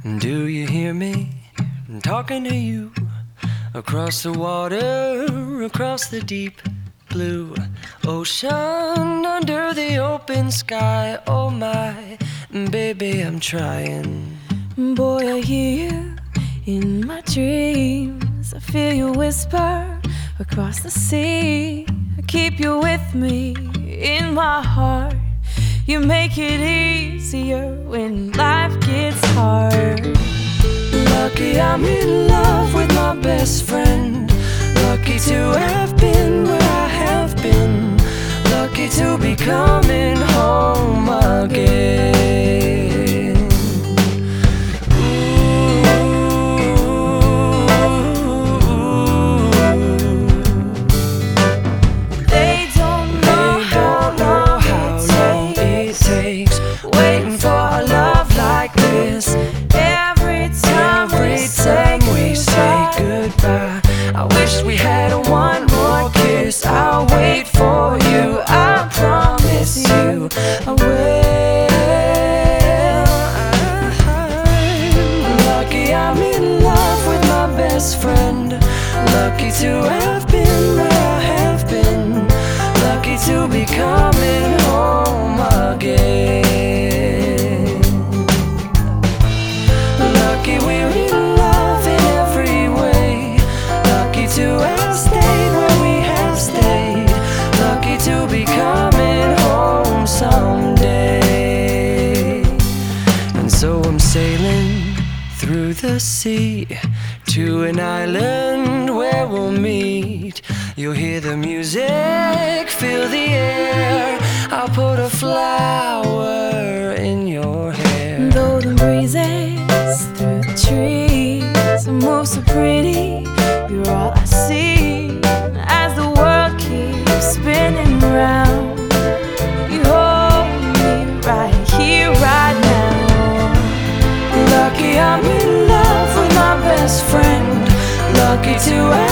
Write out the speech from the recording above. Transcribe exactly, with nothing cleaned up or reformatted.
Do you hear me? I'm talking to you across the water, across the deep blue ocean, under the open sky. Oh my, baby, I'm trying. Boy, I hear you in my dreams. I feel you whisper across the sea. I keep you with me in my heart. You make it easier when life gets hard. Lucky I'm in love with my best friend. Lucky to have been where I have been. Lucky to be coming home again. They don't know how long it takes Waiting for a love like this. every time Every time we say goodbye, I wish we had one more kiss. I'll wait for you, I promise you I will. Lucky I'm in love with my best friend. Lucky to have been where I have been. Lucky to be coming home again. Lucky we're in love in every way. Lucky to have stayed where we have stayed. Lucky to be coming home someday. And so I'm sailing through the sea to an island where we'll meet. You'll hear the music, feel the air. I'll put a flower in your hair. golden breezes through the trees move so pretty. You're all I see as the world keeps spinning round. You hold me right here, right now. Lucky I'm in love with my best friend. Lucky to